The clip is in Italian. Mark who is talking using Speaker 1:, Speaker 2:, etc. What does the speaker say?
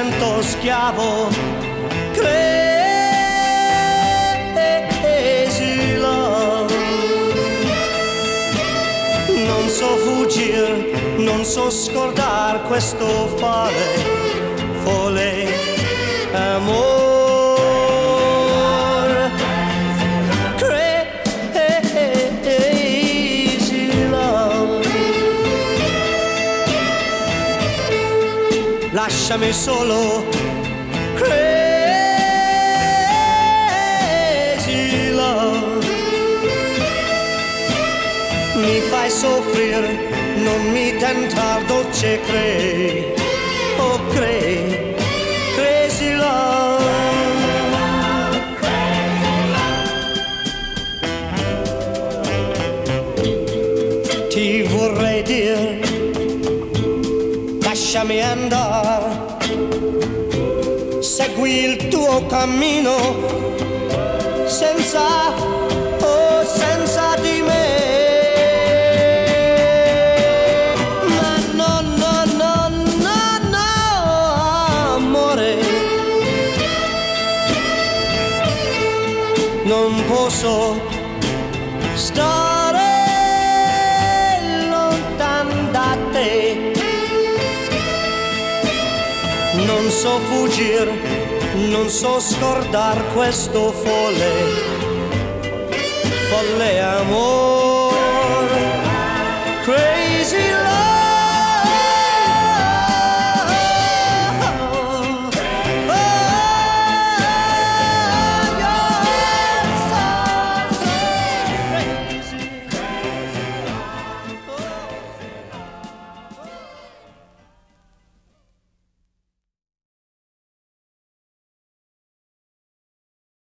Speaker 1: sento schiavo. Crazy love. Non so fuggire, non so scordare questo folle amore. Lasciami solo, crazy love. Mi fai soffrire, non mi tentar dolce oh crazy love. Ti vorrei dire, lasciami andare, segui il tuo cammino senza di me. Ma no, amore, non posso stare lontano da te. Non so fuggire, non so scordar questo folle amore.